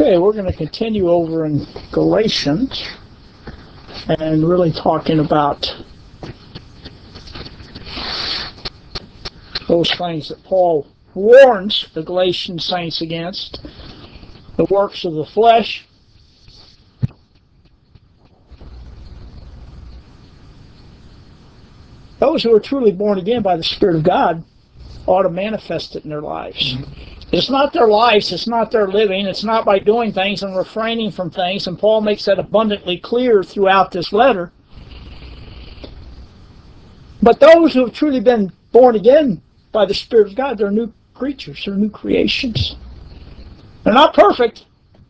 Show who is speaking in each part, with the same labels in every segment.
Speaker 1: Okay, we're going to continue over in Galatians and really talking about those things that Paul warns the Galatian saints against, the works of the flesh. Those who are truly born again by the Spirit of God ought to manifest it in their lives. It's not their lives, it's not their living, it's not by doing things and refraining from things, and Paul makes that abundantly clear throughout this letter. But those who have truly been born again by the Spirit of God, they're new creatures, they're new creations. They're not perfect.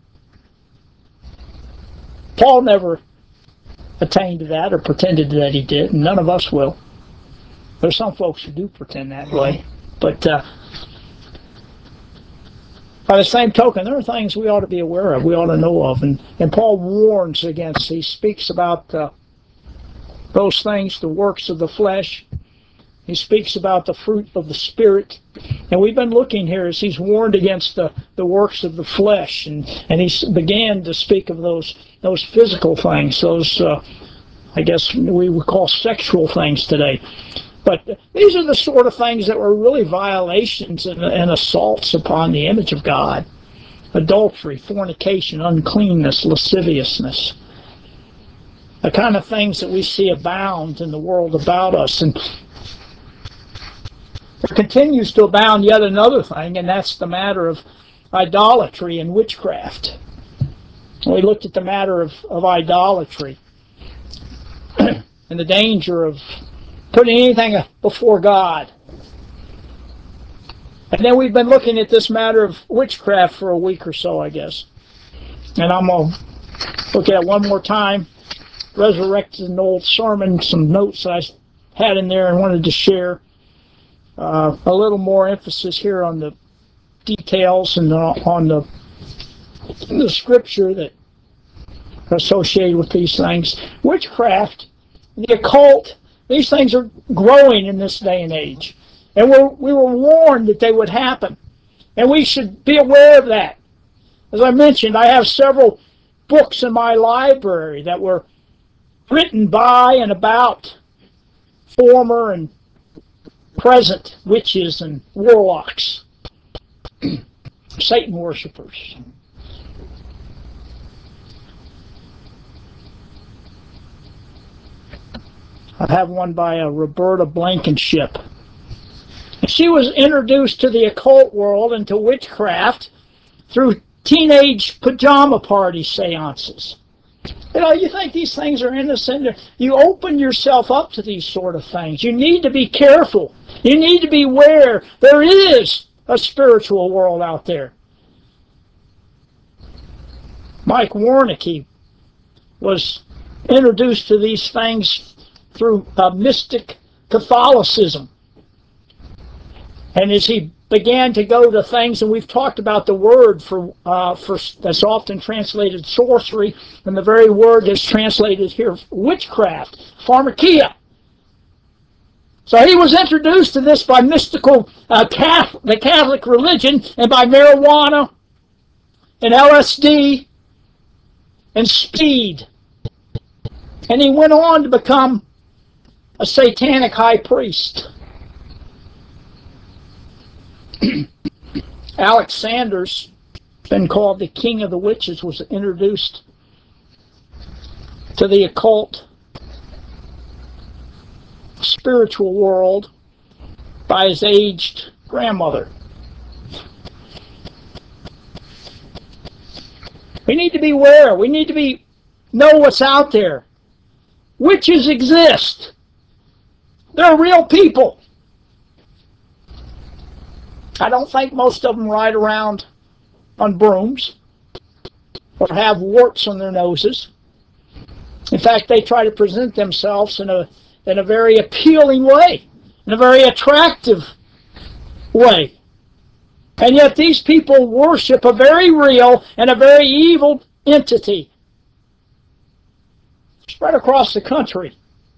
Speaker 1: Paul never attained to that or pretended that he did, and none of us will. There's some folks who do pretend that way, but by the same token, there are things we ought to be aware of, we ought to know of, and Paul warns against. He speaks about those things, the works of the flesh. He speaks about the fruit of the Spirit. And we've been looking here as he's warned against the works of the flesh, and he began to speak of those physical things, those, I guess we would call sexual things today. But these are the sort of things that were really violations and assaults upon the image of God. Adultery, fornication, uncleanness, lasciviousness. The kind of things that we see abound in the world about us. And there continues to abound yet another thing, and that's the matter of idolatry and witchcraft. We looked at the matter of idolatry and the danger of putting anything before God. And then we've been looking at this matter of witchcraft for a week or so, I guess. And I'm going to look at it one more time, resurrected an old sermon, some notes I had in there and wanted to share. A little more emphasis here on the details and on the scripture that are associated with these things. Witchcraft, the occult, these things are growing in this day and age. And we were warned that they would happen. And we should be aware of that. As I mentioned, I have several books in my library that were written by and about former and present witches and warlocks, Satan worshipers. I have one by Roberta Blankenship. She was introduced to the occult world and to witchcraft through teenage pajama party seances. You know, you think these things are innocent. You open yourself up to these sort of things. You need to be careful. You need to be aware there is a spiritual world out there. Mike Warnicki was introduced to these things through mystic Catholicism. And as he began to go to things, and we've talked about the word for that's often translated sorcery, and the very word that's translated here witchcraft, pharmakia. So he was introduced to this by mystical the Catholic religion, and by marijuana and LSD and speed. And he went on to become a satanic high priest. Alex Sanders, been called the king of the witches, was introduced to the occult spiritual world by his aged grandmother. We need to be aware. We need to know what's out there. Witches exist. They're real people. I don't think most of them ride around on brooms or have warts on their noses. In fact, they try to present themselves in a very appealing way, in a very attractive way. And yet these people worship a very real and a very evil entity spread across the country.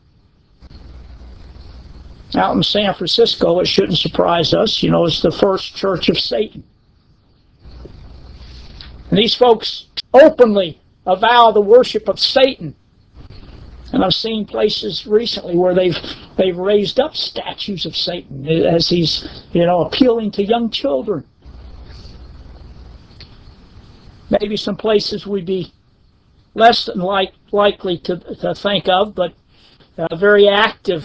Speaker 1: Out in San Francisco, it shouldn't surprise us. You know, it's the first church of Satan. And these folks openly avow the worship of Satan. And I've seen places recently where they've raised up statues of Satan as he's, appealing to young children. Maybe some places we'd be less than likely to think of, but very active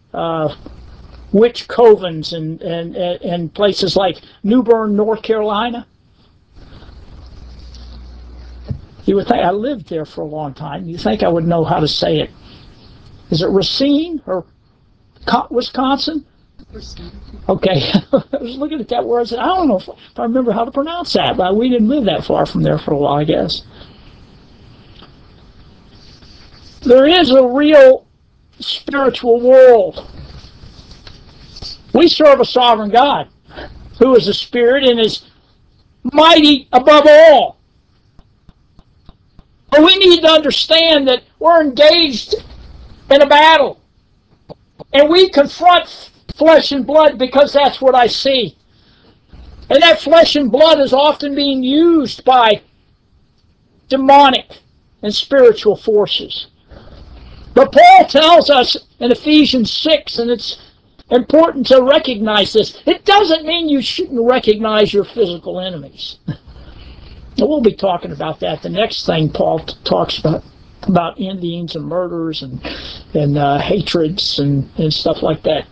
Speaker 1: witch covens and places like New Bern, North Carolina. You would think, I lived there for a long time. You think I would know how to say it. Is it Racine or Wisconsin? Okay. I was looking at that word. I said, I don't know if I remember how to pronounce that, but we didn't live that far from there for a while, I guess. There is a real spiritual world. We serve a sovereign God who is a spirit and is mighty above all. But we need to understand that we're engaged in a battle. And we confront flesh and blood because that's what I see. And that flesh and blood is often being used by demonic and spiritual forces. But Paul tells us in Ephesians 6, and it's important to recognize this, it doesn't mean you shouldn't recognize your physical enemies. And we'll be talking about that. The next thing Paul talks about envyings and murders and hatreds and stuff like that.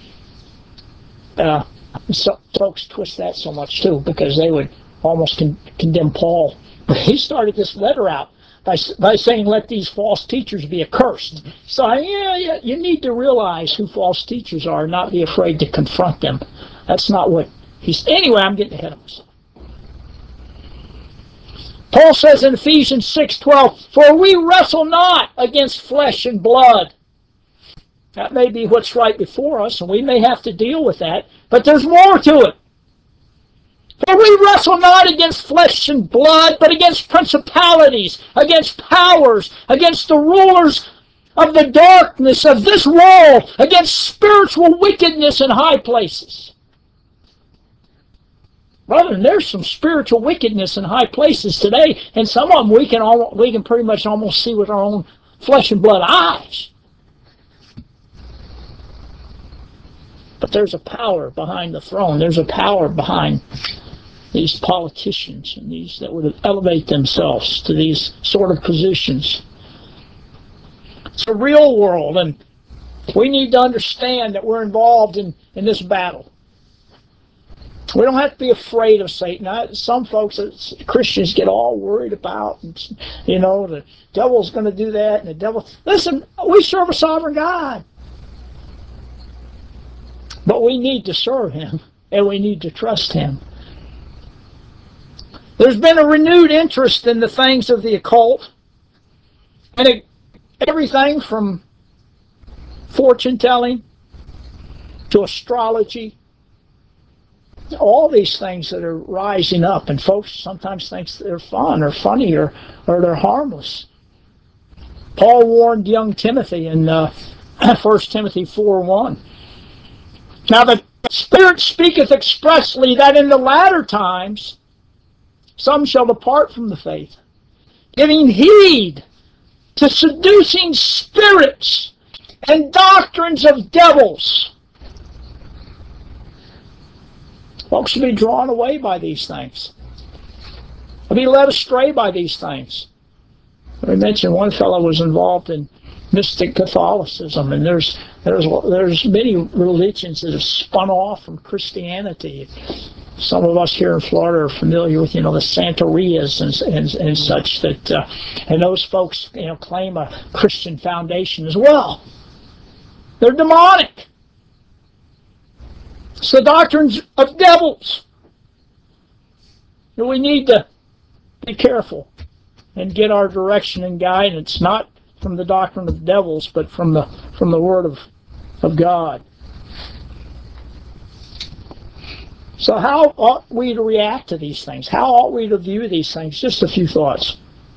Speaker 1: So folks twist that so much too, because they would almost condemn Paul. But he started this letter out by saying, let these false teachers be accursed. So yeah, you need to realize who false teachers are and not be afraid to confront them. That's not what he's... Anyway, I'm getting ahead of myself. Paul says in Ephesians 6:12, for we wrestle not against flesh and blood. That may be what's right before us, and we may have to deal with that, but there's more to it. For we wrestle not against flesh and blood, but against principalities, against powers, against the rulers of the darkness of this world, against spiritual wickedness in high places. Brother, there's some spiritual wickedness in high places today, and some of them we can pretty much almost see with our own flesh and blood eyes. But there's a power behind the throne. There's a power behind these politicians and these that would elevate themselves to these sort of positions. It's a real world, and we need to understand that we're involved in this battle. We don't have to be afraid of Satan. Some folks, Christians, get all worried about, the devil's going to do that, and the devil... Listen, we serve a sovereign God. But we need to serve him, and we need to trust him. There's been a renewed interest in the things of the occult, and everything from fortune-telling to astrology, all these things that are rising up, and folks sometimes think they're fun or funny or they're harmless. Paul warned young Timothy in 1 Timothy 4:1. Now the Spirit speaketh expressly that in the latter times some shall depart from the faith, giving heed to seducing spirits and doctrines of devils. Folks should be drawn away by these things. They'll be led astray by these things. I mentioned one fellow was involved in mystic Catholicism, and there's many religions that have spun off from Christianity. Some of us here in Florida are familiar with, the Santerias and such that, and those folks, claim a Christian foundation as well. They're demonic. It's the doctrines of devils. And we need to be careful and get our direction and guidance, not from the doctrine of devils, but from the Word of God. So how ought we to react to these things? How ought we to view these things? Just a few thoughts.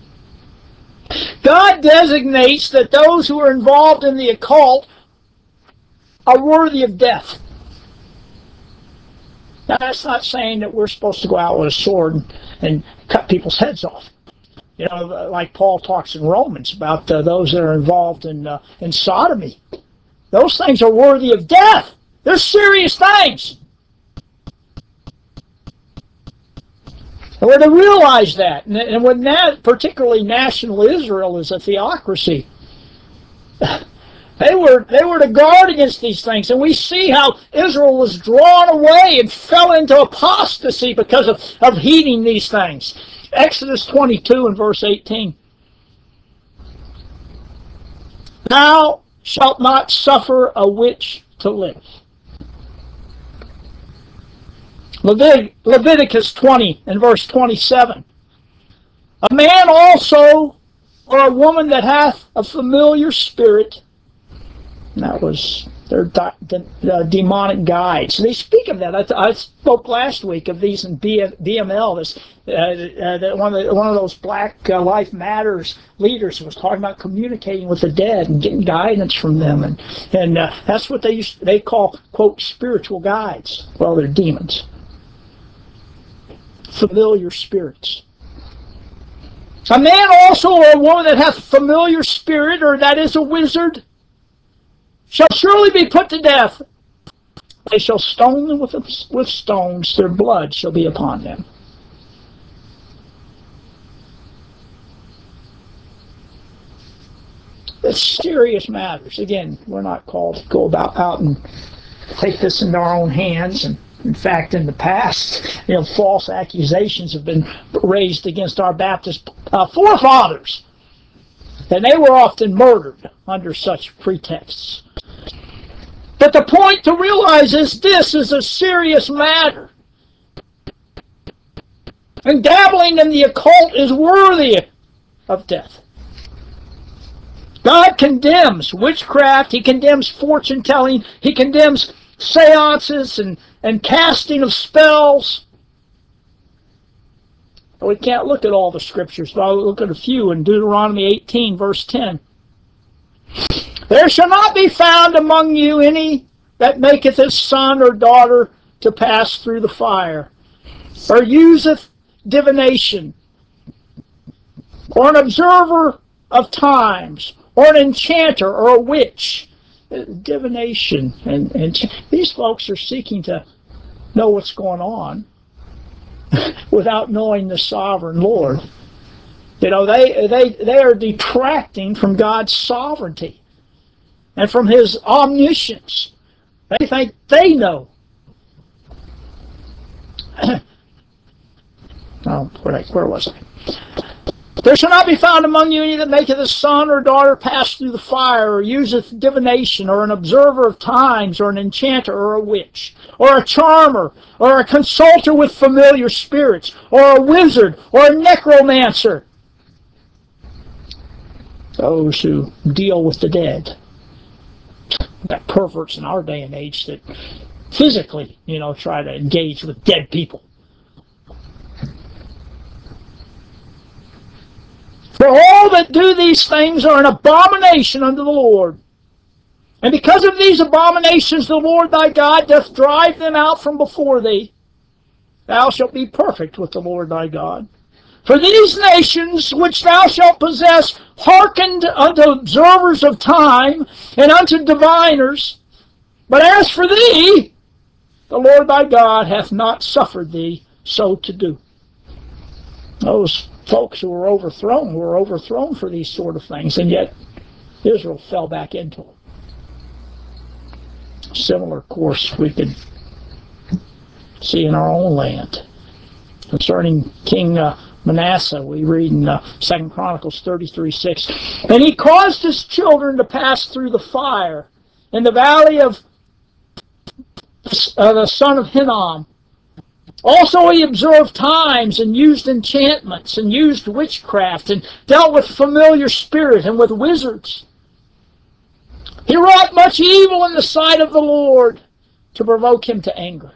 Speaker 1: God designates that those who are involved in the occult are worthy of death. Now, that's not saying that we're supposed to go out with a sword and cut people's heads off. You know, like Paul talks in Romans about those that are involved in sodomy. Those things are worthy of death. They're serious things. And we're to realize that. And when particularly national Israel is a theocracy, they were to guard against these things. And we see how Israel was drawn away and fell into apostasy because of heeding these things. Exodus 22 and verse 18. Thou shalt not suffer a witch to live. Leviticus 20 and verse 27. A man also, or a woman that hath a familiar spirit, and that was their demonic guides. They speak of that. I spoke last week of these in BML. One of those Black Life Matters leaders was talking about communicating with the dead and getting guidance from them, and that's what they call, quote, spiritual guides. Well, they're demons. Familiar spirits. A man also, or a woman that hath a familiar spirit, or that is a wizard, shall surely be put to death. They shall stone them with stones, their blood shall be upon them. It's serious matters. Again, we're not called to go out and take this into our own hands. And in fact, in the past, false accusations have been raised against our Baptist forefathers, and they were often murdered under such pretexts. But the point to realize is this is a serious matter. And dabbling in the occult is worthy of death. God condemns witchcraft. He condemns fortune telling. He condemns seances and casting of spells. We can't look at all the scriptures, but I'll look at a few in Deuteronomy 18, verse 10. There shall not be found among you any that maketh his son or daughter to pass through the fire, or useth divination, or an observer of times, or an enchanter, or a witch. Divination. And these folks are seeking to know what's going on without knowing the sovereign Lord. They are detracting from God's sovereignty and from His omniscience. They think they know. Where was I? There shall not be found among you any that maketh a son or daughter pass through the fire, or useth divination, or an observer of times, or an enchanter, or a witch, or a charmer, or a consulter with familiar spirits, or a wizard, or a necromancer. Those who deal with the dead. We've got perverts in our day and age that physically, try to engage with dead people. For all that do these things are an abomination unto the Lord. And because of these abominations the Lord thy God doth drive them out from before thee. Thou shalt be perfect with the Lord thy God. For these nations which thou shalt possess hearkened unto observers of time and unto diviners. But as for thee, the Lord thy God hath not suffered thee so to do. Those folks who were overthrown for these sort of things, and yet Israel fell back into them. Similar course we could see in our own land. Concerning King Manasseh, we read in 2 Chronicles 33:6, and he caused his children to pass through the fire in the valley of the son of Hinnom. Also he observed times and used enchantments and used witchcraft and dealt with familiar spirits and with wizards. He wrought much evil in the sight of the Lord to provoke him to anger.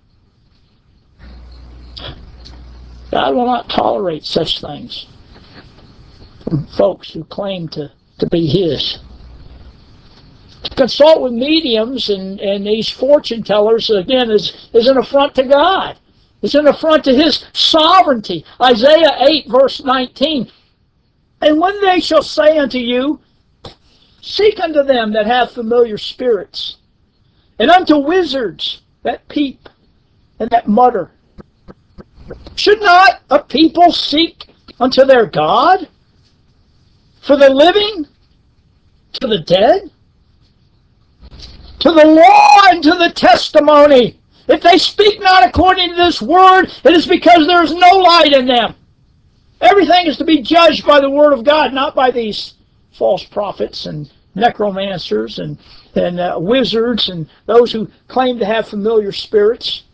Speaker 1: God will not tolerate such things from folks who claim to be His. consult with mediums and these fortune tellers, again, is an affront to God. It's an affront to His sovereignty. Isaiah 8, verse 19. And when they shall say unto you, seek unto them that have familiar spirits, and unto wizards that peep and that mutter. Should not a people seek unto their God? For the living, to the dead, to the law and to the testimony. If they speak not according to this word, it is because there is no light in them. Everything is to be judged by the word of God, not by these false prophets and necromancers and wizards and those who claim to have familiar spirits.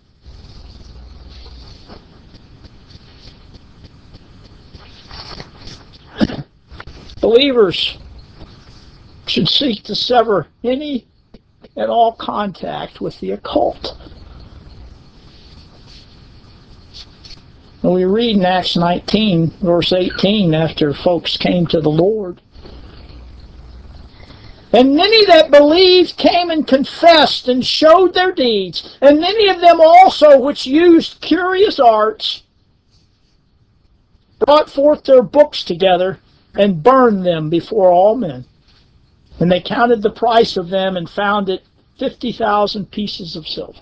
Speaker 1: Believers should seek to sever any and all contact with the occult. When we read in Acts 19, verse 18, after folks came to the Lord, and many that believed came and confessed and showed their deeds, and many of them also which used curious arts brought forth their books together and burned them before all men. And they counted the price of them and found it 50,000 pieces of silver.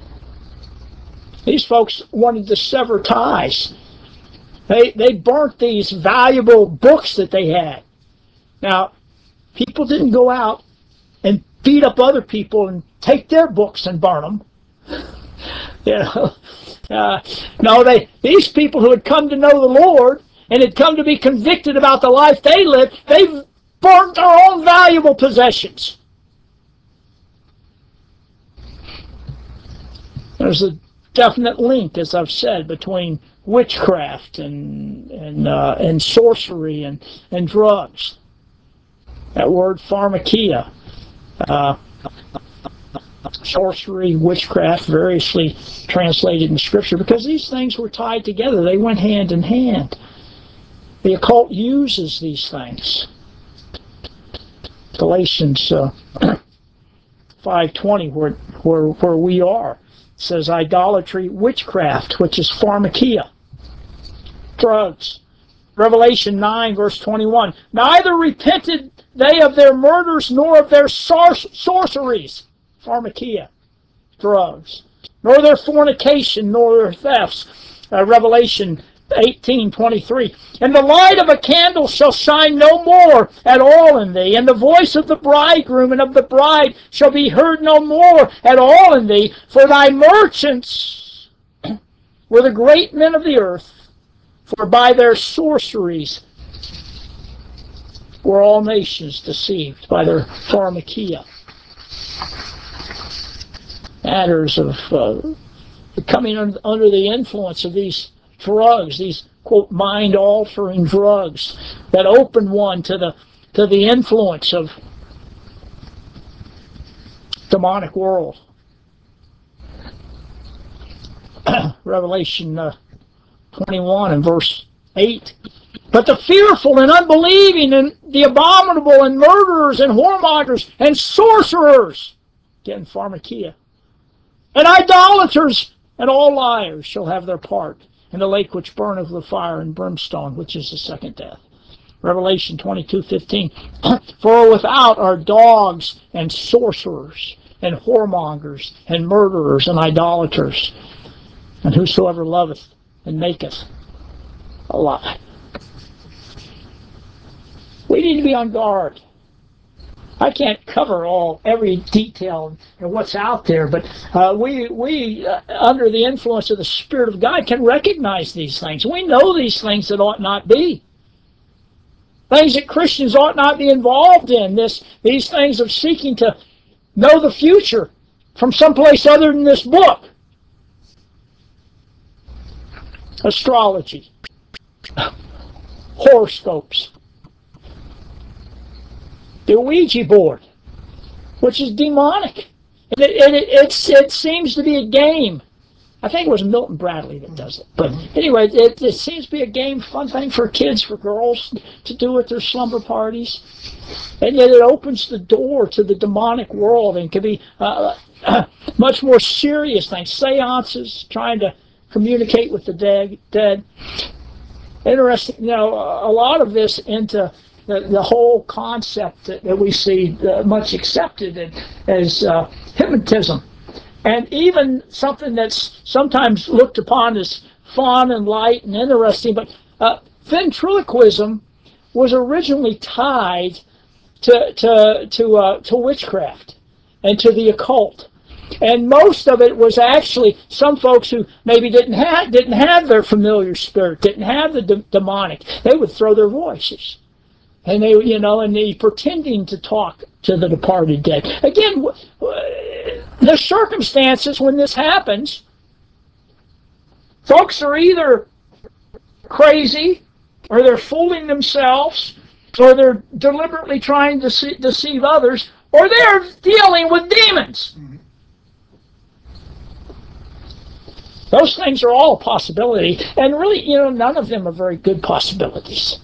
Speaker 1: These folks wanted to sever ties. They burnt these valuable books that they had. Now, people didn't go out and beat up other people and take their books and burn them. No, these people who had come to know the Lord and had come to be convicted about the life they lived, they burnt their own valuable possessions. There's a definite link, as I've said, between witchcraft and sorcery and drugs. That word pharmakia, sorcery, witchcraft, variously translated in Scripture, because these things were tied together. They went hand in hand. The occult uses these things. Galatians 5:20, where we are, says idolatry, witchcraft, which is pharmakia, drugs. Revelation 9, verse 21, neither repented they of their murders nor of their sorceries, pharmakia, drugs, nor their fornication, nor their thefts. Revelation 18:23. And the light of a candle shall shine no more at all in thee, and the voice of the bridegroom and of the bride shall be heard no more at all in thee, for thy merchants were the great men of the earth, for by their sorceries were all nations deceived, by their pharmakia. Matters of coming under the influence of these drugs, these, quote, mind-altering drugs that open one to the influence of demonic world. Revelation 21 and verse 8. But the fearful and unbelieving and the abominable and murderers and whoremongers and sorcerers, again, pharmakia, and idolaters and all liars shall have their part in the lake which burneth with fire and brimstone, which is the second death. Revelation 22:15. For without are dogs and sorcerers and whoremongers and murderers and idolaters, and whosoever loveth and maketh a lie. We need to be on guard. I can't cover every detail and what's out there, but we under the influence of the Spirit of God, can recognize these things. We know these things that ought not be. Things that Christians ought not be involved in. These things of seeking to know the future from someplace other than this book. Astrology, horoscopes, the Ouija board, which is demonic. It seems to be a game I think it was Milton Bradley that does it. But anyway, it seems to be a game, fun thing for kids, for girls to do at their slumber parties. And yet it opens the door to the demonic world and can be much more serious things. Seances, trying to communicate with the dead. Interesting, a lot of this into the whole concept that we see much accepted as hypnotism. And even something that's sometimes looked upon as fun and light and interesting, but ventriloquism was originally tied to witchcraft and to the occult. And most of it was actually some folks who maybe didn't have their familiar spirit, didn't have the demonic. They would throw their voices, and they pretending to talk to the departed dead. Again, the circumstances when this happens, folks are either crazy, or they're fooling themselves, or they're deliberately trying to deceive others, or they're dealing with demons. Those things are all a possibility, and really, none of them are very good possibilities.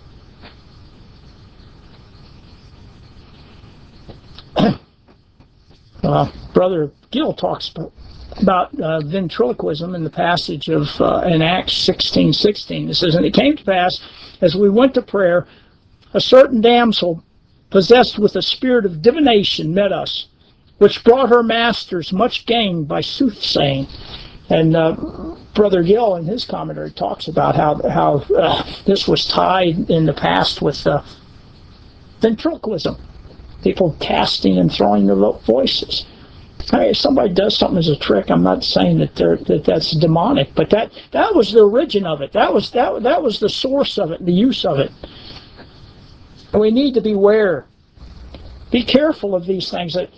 Speaker 1: Brother Gill talks about ventriloquism in the passage of in Acts 16:16. It says, "And it came to pass, as we went to prayer, a certain damsel, possessed with a spirit of divination, met us, which brought her masters much gain by soothsaying." And Brother Gill, in his commentary, talks about how this was tied in the past with ventriloquism. People casting and throwing their voices. Hey, if somebody does something as a trick, I'm not saying that that's demonic, but that was the origin of it. That was the source of it, the use of it. And we need to beware. Be careful of these things that,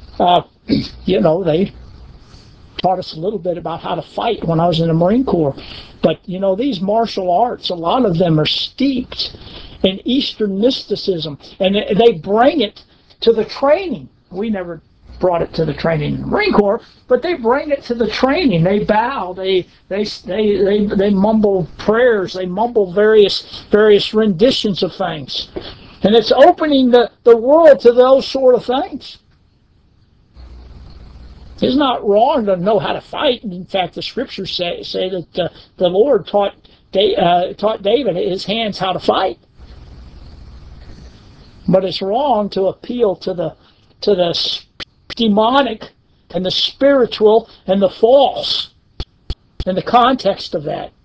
Speaker 1: they taught us a little bit about how to fight when I was in the Marine Corps. But, these martial arts, a lot of them are steeped in Eastern mysticism, and they bring it to the training. We never brought it to the training in the Marine Corps, but they bring it to the training. They bow, they mumble prayers, they mumble various renditions of things. And it's opening the world to those sort of things. It's not wrong to know how to fight. In fact, the scriptures say that the Lord taught David his hands how to fight. But it's wrong to appeal to the demonic and the spiritual and the false in the context of that.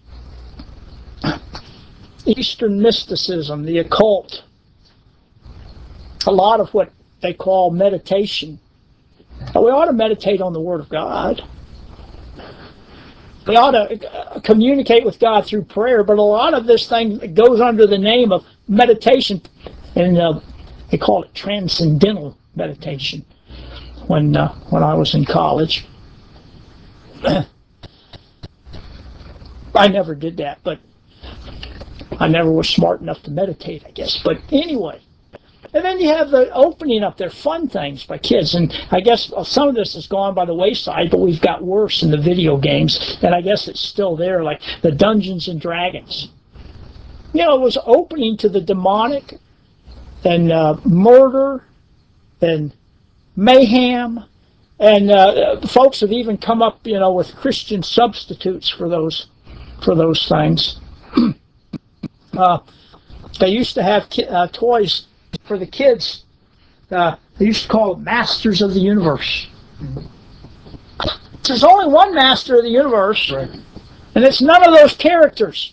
Speaker 1: Eastern mysticism, the occult, a lot of what they call meditation. We ought to meditate on the Word of God. We ought to communicate with God through prayer, but a lot of this thing goes under the name of meditation, and they call it transcendental meditation. When I was in college, I never did that, but I never was smart enough to meditate, I guess. But anyway. And then you have the opening up there, fun things by kids. And I guess some of this has gone by the wayside, but we've got worse in the video games. And I guess it's still there, like the Dungeons and Dragons. It was opening to the demonic and murder and mayhem. And folks have even come up, with Christian substitutes for those things. They used to have toys for the kids. They used to call it Masters of the Universe. There's only one Master of the Universe, right, and it's none of those characters.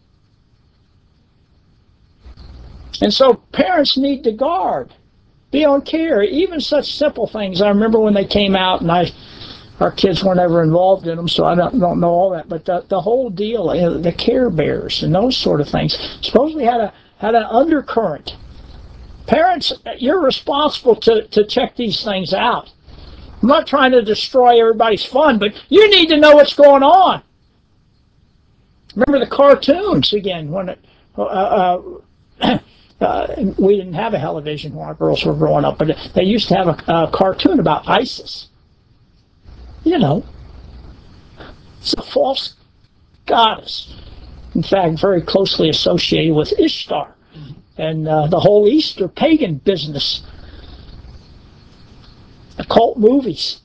Speaker 1: And so parents need to guard, be on care, even such simple things. I remember when they came out, and our kids weren't ever involved in them, so I don't know all that. But the whole deal, the Care Bears and those sort of things, supposedly had an undercurrent. Parents, you're responsible to check these things out. I'm not trying to destroy everybody's fun, but you need to know what's going on. Remember the cartoons again when we didn't have a television when our girls were growing up, but they used to have a cartoon about ISIS. It's a false goddess. In fact, very closely associated with Ishtar and the whole Easter pagan business. Occult movies.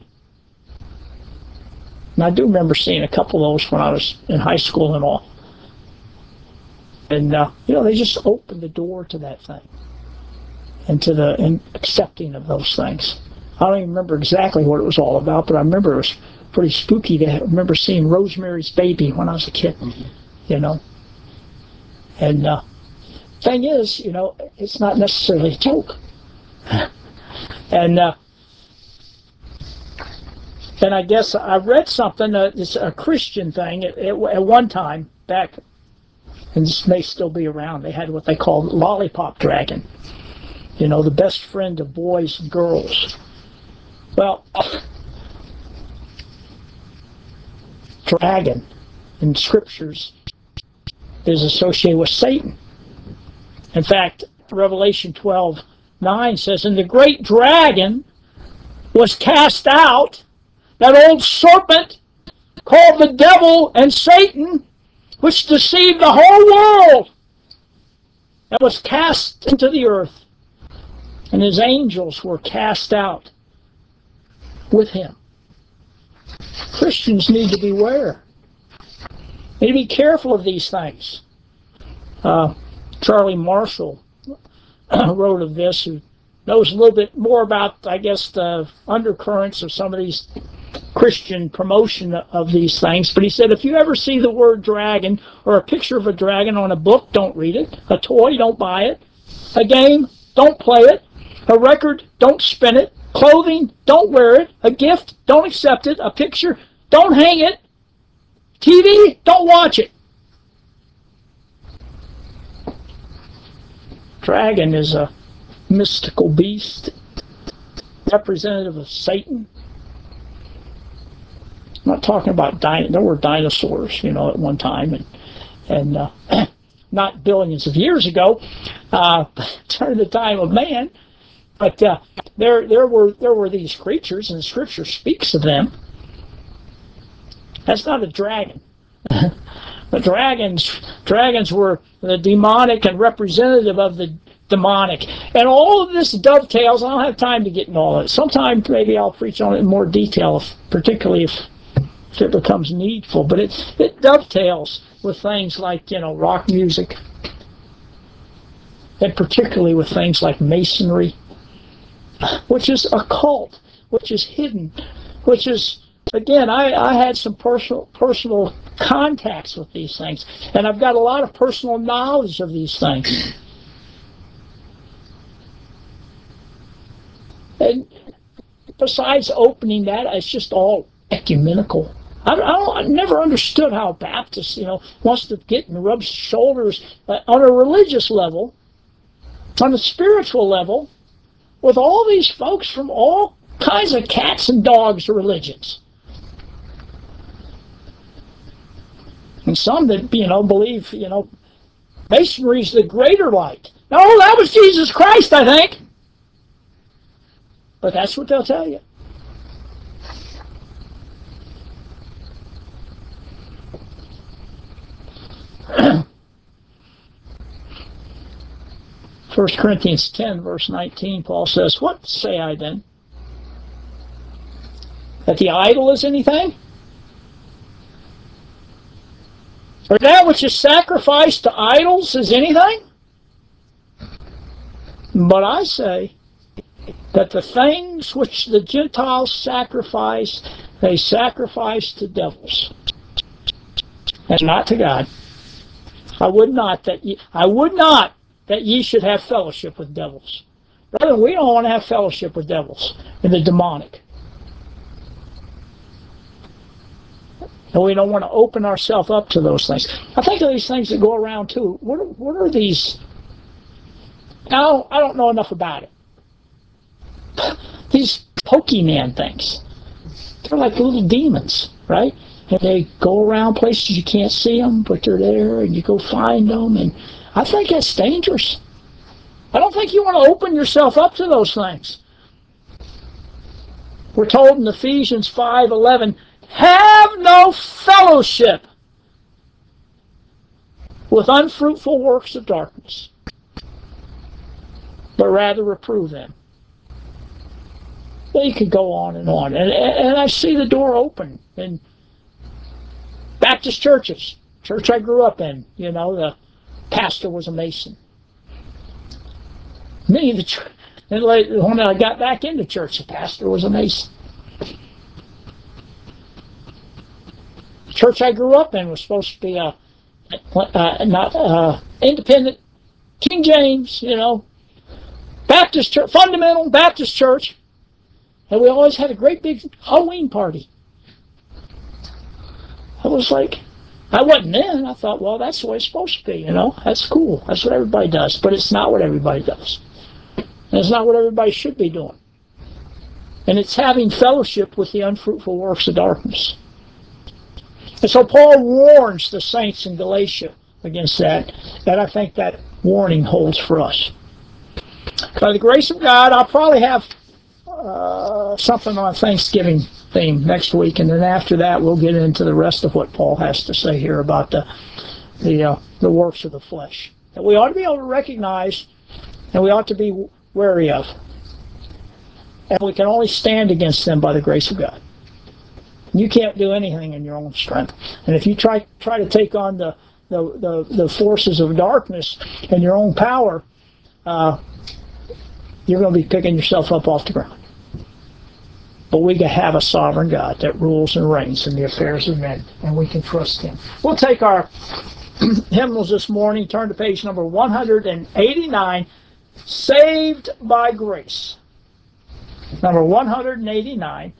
Speaker 1: And I do remember seeing a couple of those when I was in high school and all. And, they just opened the door to that thing and to the accepting of those things. I don't even remember exactly what it was all about, but I remember it was pretty spooky. I remember seeing Rosemary's Baby when I was a kid, And thing is, it's not necessarily a joke. And I guess I read something, it's a Christian thing, at one time back, and this may still be around, they had what they called Lollipop Dragon, the best friend of boys and girls. Well, dragon in scriptures is associated with Satan. In fact, Revelation 12:9 says, "And the great dragon was cast out, that old serpent called the devil and Satan, which deceived the whole world, and was cast into the earth, and his angels were cast out with him." Christians need to beware. Need to be careful of these things. Charlie Marshall wrote of this, who knows a little bit more about, I guess, the undercurrents of some of these Christian promotion of these things. But he said, if you ever see the word dragon or a picture of a dragon on a book, don't read it. A toy, don't buy it. A game, don't play it. A record, don't spin it. Clothing, don't wear it. A gift, don't accept it. A picture, don't hang it. TV, don't watch it. Dragon is a mystical beast, representative of Satan. I'm not talking about there were dinosaurs, at one time, and not billions of years ago, during the time of man, but there were these creatures, and the Scripture speaks of them. That's not a dragon. The dragons were the demonic and representative of the demonic. And all of this dovetails. I don't have time to get into all of it. Sometime maybe I'll preach on it in more detail, particularly if it becomes needful. But it dovetails with things like, rock music, and particularly with things like Masonry, which is occult, which is hidden, which is, again, I had some personal contacts with these things, and I've got a lot of personal knowledge of these things. And besides opening that, it's just all ecumenical. I never understood how Baptists, wants to get and rub shoulders on a religious level, on a spiritual level, with all these folks from all kinds of cats and dogs religions. And some that, believe, Masonry is the greater light. No, that was Jesus Christ, I think. But that's what they'll tell you. First Corinthians 10, verse 19, Paul says, "What say I then? That the idol is anything? Or that which is sacrificed to idols is anything? But I say that the things which the Gentiles sacrifice, they sacrifice to devils, and not to God. I would not that ye should have fellowship with devils." Brother, we don't want to have fellowship with devils and the demonic. And we don't want to open ourselves up to those things. I think of these things that go around too. What are these? Now, I don't know enough about it. These Pokemon things. They're like little demons, right? And they go around places you can't see them, but they're there, and you go find them. And I think that's dangerous. I don't think you want to open yourself up to those things. We're told in Ephesians 5:11, Have no fellowship with unfruitful works of darkness, but rather reprove them. Well, you could go on and on. And I see the door open in Baptist churches. Church I grew up in, the pastor was a Mason. And when I got back into church, the pastor was a Mason. The church I grew up in was supposed to be not independent, King James, Baptist church, fundamental Baptist church. And we always had a great big Halloween party. I was like, I wasn't then. I thought, well, that's the way it's supposed to be, That's cool. That's what everybody does. But it's not what everybody does. And it's not what everybody should be doing. And it's having fellowship with the unfruitful works of darkness. And so Paul warns the saints in Galatia against that. And I think that warning holds for us. By the grace of God, I'll probably have something on Thanksgiving theme next week, and then after that we'll get into the rest of what Paul has to say here about the works of the flesh that we ought to be able to recognize and we ought to be wary of, and we can only stand against them by the grace of God. You can't do anything in your own strength, and if you try to take on the forces of darkness in your own power, you're going to be picking yourself up off the ground. But we can have a sovereign God that rules and reigns in the affairs of men, and we can trust Him. We'll take our hymnals this morning, turn to page number 189, Saved by Grace. Number 189.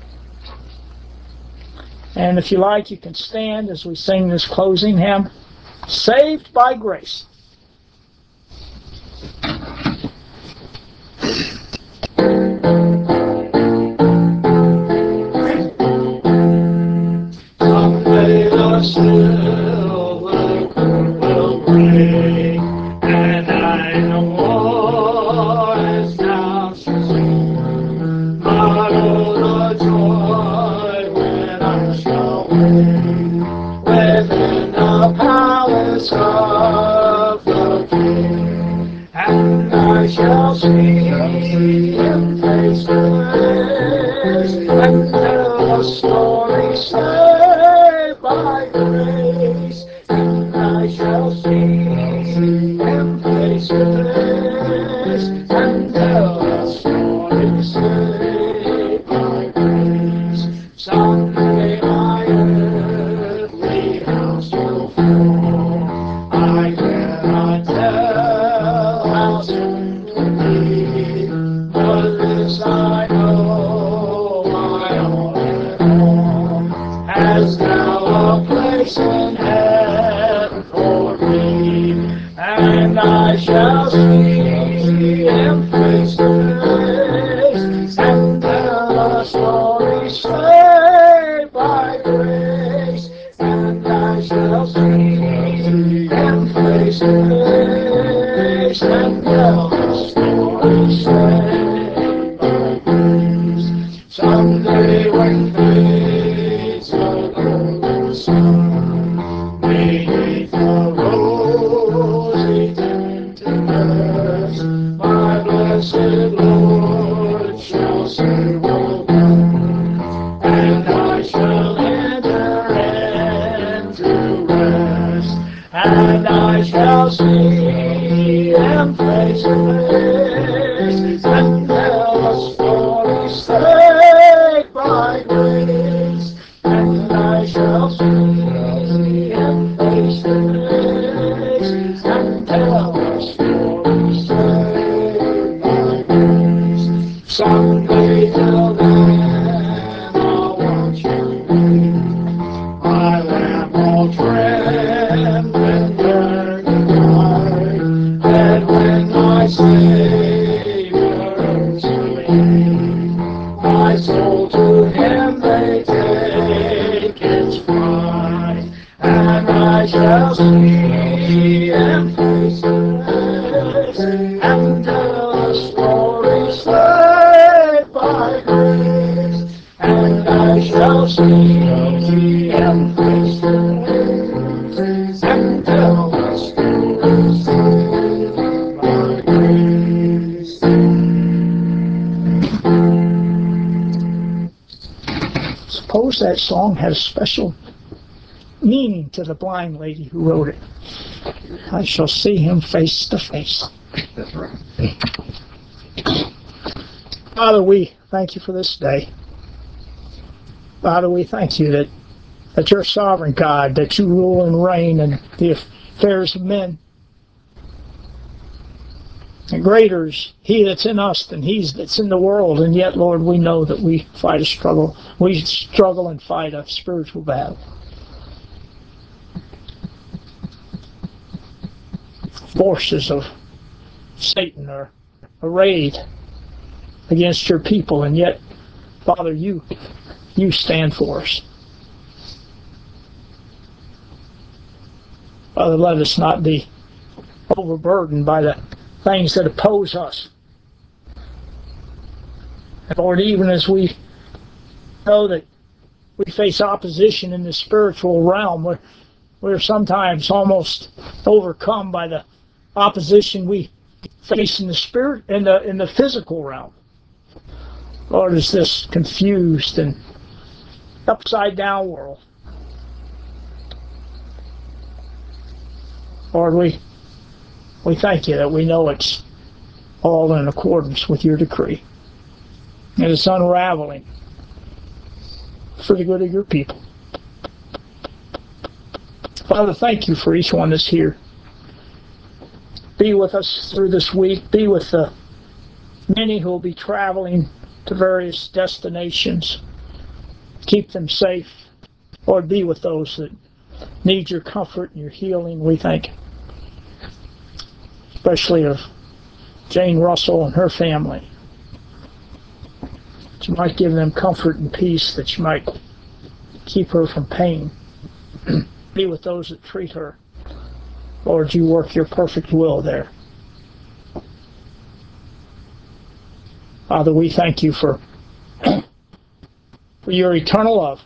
Speaker 1: And if you like, you can stand as we sing this closing hymn, Saved by Grace. Someday the silver will ring, and I no more as thou shalt sing. But oh, the joy when I shall win within the palace of the King, and I shall see Him face to face, and tell a story saved by grace, and I shall see Him face to face, and tell a story saved by grace. Someday my earthly house will fall, I cannot tell how soon 'twill be, but this I know, my all in all, has now a place in heaven for me, and I shall see Him face to face, and tell a story saved by grace, and I shall see Him face to face, and tell a story saved by grace. Someday when fades the golden sun beneath the rosy tinted my blessed Lord shall say, well done, and I shall enter into rest, and I shall see Him face to face, and tell a story saved by grace, and I shall see Him face to face, and tell a story saved by grace. Someday till then I'll watch You wait, my lamp all trimmed in burning light, and when my Savior is made, my soul to Him may take its flight, and I shall see Him face to suppose that song had a special meaning to the blind lady who wrote it. I shall see him face to face.
Speaker 2: That's right.
Speaker 1: Father, we thank you for this day. Father, we thank you that you're sovereign God, that you rule and reign in the affairs of men. And greater is he that's in us than he that's in the world. And yet, Lord, we know that we fight a struggle. We struggle and fight a spiritual battle. Forces of Satan are arrayed against your people. And yet, Father, you stand for us. Father, let us not be overburdened by the things that oppose us. And Lord, even as we know that we face opposition in the spiritual realm, we're sometimes almost overcome by the opposition we face in the spirit, in the physical realm. Lord, it's this confused and upside down world. Lord, we thank you that we know it's all in accordance with your decree. And it's unraveling for the good of your people. Father, thank you for each one that's here. Be with us through this week. Be with the many who will be traveling to various destinations. Keep them safe. Lord, be with those that need your comfort and your healing, we thank. Especially of Jane Russell and her family. That you might give them comfort and peace, that you might keep her from pain. Be with those that treat her. Lord, you work your perfect will there. Father, we thank you for your eternal love.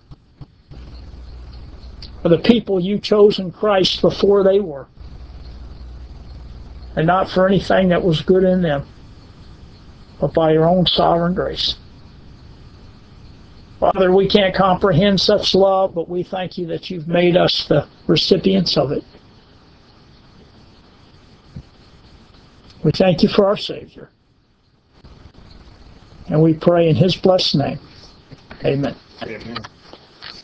Speaker 1: For the people you chose in Christ before they were. And not for anything that was good in them, but by your own sovereign grace. Father, we can't comprehend such love, but we thank you that you've made us the recipients of it. We thank you for our Savior. And we pray in his blessed name. Amen.
Speaker 2: Amen.